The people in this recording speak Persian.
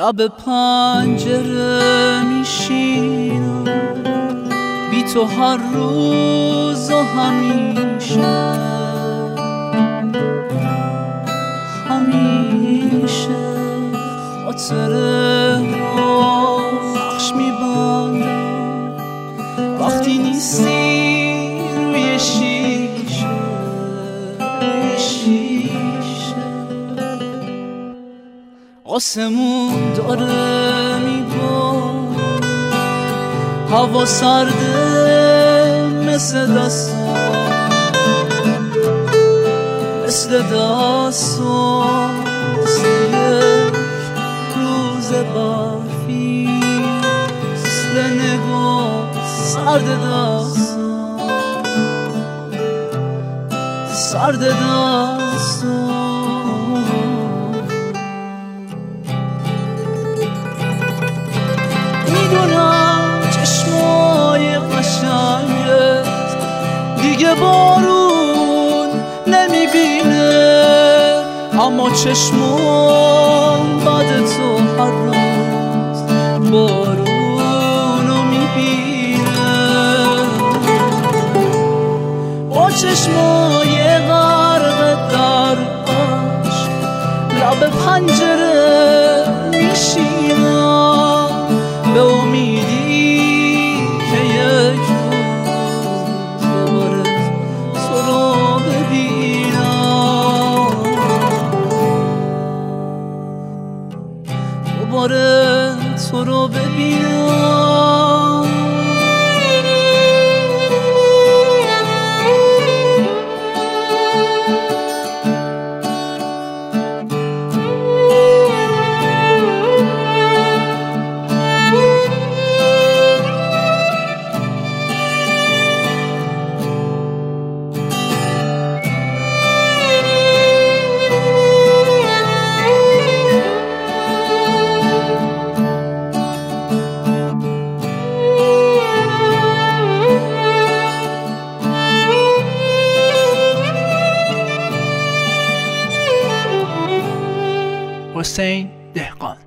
لب پنجره میشینم بی تو هر روز و همیشه خاطره رو نقش میبندم وقتی نیستی روی شیشه آسمون داره میباره هوا سرده مثل دستان مثل یک روز برفی مثل نگاه سرد دستان میدونم چشمای قشنگت دیگه بارون نمیبینه اما چشمون بعد تو هر روز بارونو میبینه با چشمای غرق در عشق لب پنجره میشینم به امیدی که یک روز دوباره تو رو ببینم دوباره تو رو ببینم حسین دهقان.